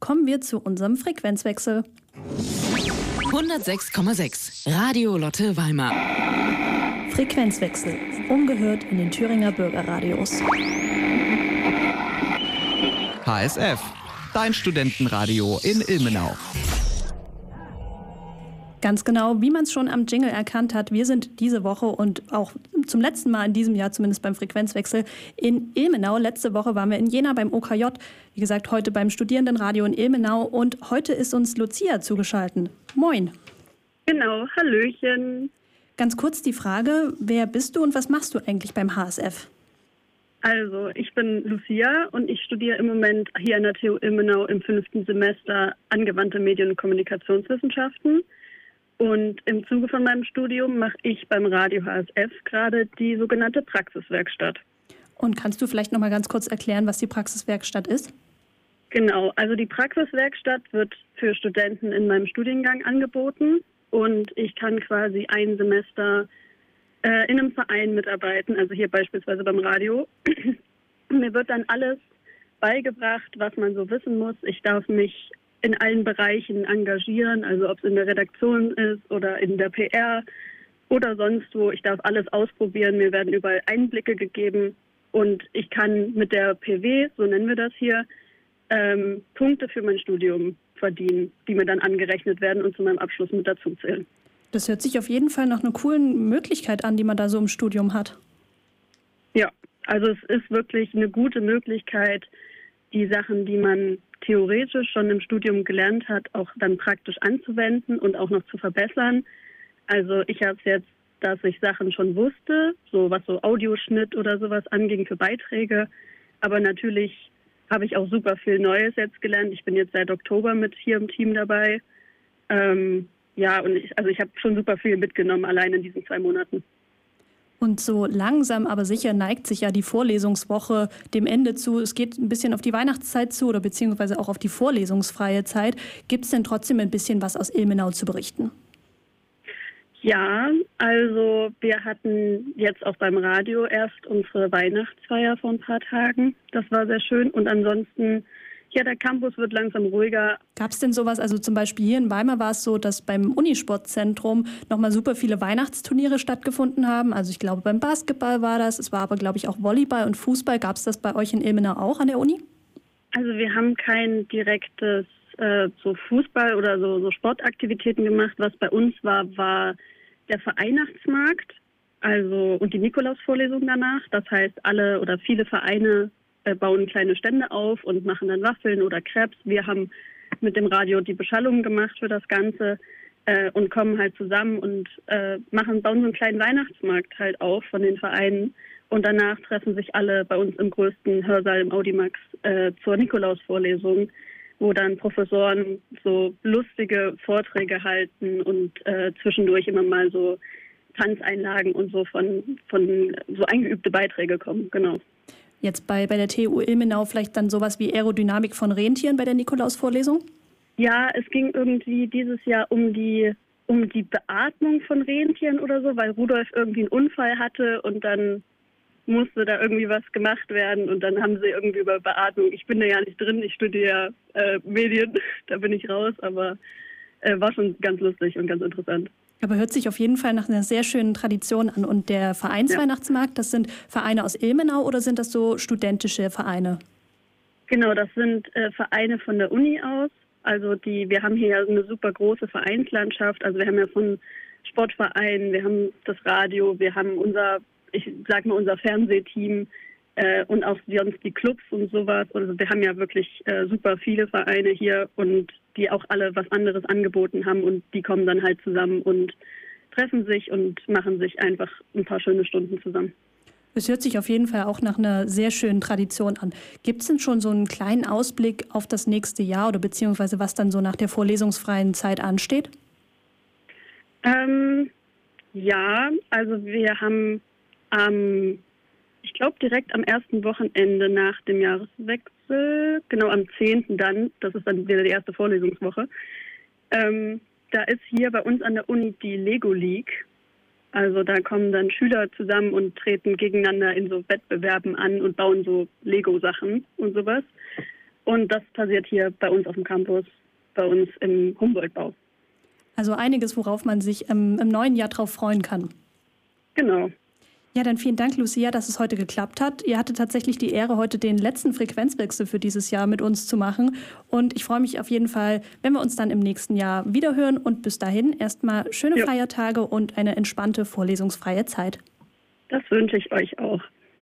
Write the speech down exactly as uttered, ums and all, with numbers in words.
kommen wir zu unserem Frequenzwechsel. hundertsechs Komma sechs Radio Lotte Weimar. Frequenzwechsel, ungehört in den Thüringer Bürgerradios. H S F, dein Studentenradio in Ilmenau. Ganz genau, wie man es schon am Jingle erkannt hat, wir sind diese Woche und auch zum letzten Mal in diesem Jahr, zumindest beim Frequenzwechsel, in Ilmenau. Letzte Woche waren wir in Jena beim O K J, wie gesagt, heute beim Studierendenradio in Ilmenau und heute ist uns Lucia zugeschaltet. Moin. Genau, hallöchen. Ganz kurz die Frage, wer bist du und was machst du eigentlich beim H S F? Also, ich bin Lucia und ich studiere im Moment hier an der T U Ilmenau im fünften Semester angewandte Medien- und Kommunikationswissenschaften. Und im Zuge von meinem Studium mache ich beim Radio H S F gerade die sogenannte Praxiswerkstatt. Und kannst du vielleicht noch mal ganz kurz erklären, was die Praxiswerkstatt ist? Genau, also die Praxiswerkstatt wird für Studenten in meinem Studiengang angeboten und ich kann quasi ein Semester äh, in einem Verein mitarbeiten, also hier beispielsweise beim Radio. Mir wird dann alles beigebracht, was man so wissen muss. Ich darf mich in allen Bereichen engagieren, also ob es in der Redaktion ist oder in der P R oder sonst wo. Ich darf alles ausprobieren, mir werden überall Einblicke gegeben und ich kann mit der P W, so nennen wir das hier, ähm, Punkte für mein Studium verdienen, die mir dann angerechnet werden und zu meinem Abschluss mit dazu zählen. Das hört sich auf jeden Fall nach einer coolen Möglichkeit an, die man da so im Studium hat. Ja, also es ist wirklich eine gute Möglichkeit, die Sachen, die man theoretisch schon im Studium gelernt hat, auch dann praktisch anzuwenden und auch noch zu verbessern. Also ich habe es jetzt, dass ich Sachen schon wusste, so was so Audioschnitt oder sowas anging für Beiträge. Aber natürlich habe ich auch super viel Neues jetzt gelernt. Ich bin jetzt seit Oktober mit hier im Team dabei. Ähm, ja, und ich, also ich habe schon super viel mitgenommen, allein in diesen zwei Monaten. Und so langsam, aber sicher neigt sich ja die Vorlesungswoche dem Ende zu. Es geht ein bisschen auf die Weihnachtszeit zu oder beziehungsweise auch auf die vorlesungsfreie Zeit. Gibt es denn trotzdem ein bisschen was aus Ilmenau zu berichten? Ja, also wir hatten jetzt auch beim Radio erst unsere Weihnachtsfeier vor ein paar Tagen. Das war sehr schön. Und ansonsten, ja, der Campus wird langsam ruhiger. Gab es denn sowas, also zum Beispiel hier in Weimar war es so, dass beim Unisportzentrum nochmal super viele Weihnachtsturniere stattgefunden haben. Also ich glaube, beim Basketball war das, es war aber, glaube ich, auch Volleyball und Fußball. Gab es das bei euch in Ilmenau auch an der Uni? Also wir haben kein direktes äh, so Fußball oder so, so Sportaktivitäten gemacht. Was bei uns war, war der Weihnachtsmarkt, also und die Nikolausvorlesung danach. Das heißt, alle oder viele Vereine bauen kleine Stände auf und machen dann Waffeln oder Crepes. Wir haben mit dem Radio die Beschallung gemacht für das Ganze äh, und kommen halt zusammen und äh, machen, bauen so einen kleinen Weihnachtsmarkt halt auf von den Vereinen. Und danach treffen sich alle bei uns im größten Hörsaal im Audimax äh, zur Nikolausvorlesung, wo dann Professoren so lustige Vorträge halten und äh, zwischendurch immer mal so Tanzeinlagen und so von, von so eingeübte Beiträge kommen, genau. Jetzt bei, bei der T U Ilmenau vielleicht dann sowas wie Aerodynamik von Rentieren bei der Nikolausvorlesung? Ja, es ging irgendwie dieses Jahr um die, um die Beatmung von Rentieren oder so, weil Rudolf irgendwie einen Unfall hatte und dann musste da irgendwie was gemacht werden und dann haben sie irgendwie über Beatmung, ich bin da ja nicht drin, ich studiere äh, Medien, da bin ich raus, aber äh, war schon ganz lustig und ganz interessant. Aber hört sich auf jeden Fall nach einer sehr schönen Tradition an. Und der Vereinsweihnachtsmarkt, das sind Vereine aus Ilmenau oder sind das so studentische Vereine? Genau, das sind äh, Vereine von der Uni aus. Also die, wir haben hier ja eine super große Vereinslandschaft. Also wir haben ja von Sportvereinen, wir haben das Radio, wir haben unser, ich sag mal unser Fernsehteam äh, und auch sonst die Clubs und sowas. Also wir haben ja wirklich äh, super viele Vereine hier und die auch alle was anderes angeboten haben und die kommen dann halt zusammen und treffen sich und machen sich einfach ein paar schöne Stunden zusammen. Es hört sich auf jeden Fall auch nach einer sehr schönen Tradition an. Gibt es denn schon so einen kleinen Ausblick auf das nächste Jahr oder beziehungsweise was dann so nach der vorlesungsfreien Zeit ansteht? Ähm, ja, also wir haben am, ich glaube direkt am ersten Wochenende nach dem Jahreswechsel, genau am zehnten dann, das ist dann wieder die erste Vorlesungswoche, ähm, da ist hier bei uns an der Uni die Lego League. Also da kommen dann Schüler zusammen und treten gegeneinander in so Wettbewerben an und bauen so Lego-Sachen und sowas. Und das passiert hier bei uns auf dem Campus, bei uns im Humboldt-Bau. Also einiges, worauf man sich ähm, im neuen Jahr drauf freuen kann. Genau. Ja, dann vielen Dank, Lucia, dass es heute geklappt hat. Ihr hattet tatsächlich die Ehre, heute den letzten Frequenzwechsel für dieses Jahr mit uns zu machen. Und ich freue mich auf jeden Fall, wenn wir uns dann im nächsten Jahr wiederhören. Und bis dahin erstmal schöne Ja. Feiertage und eine entspannte, vorlesungsfreie Zeit. Das wünsche ich euch auch.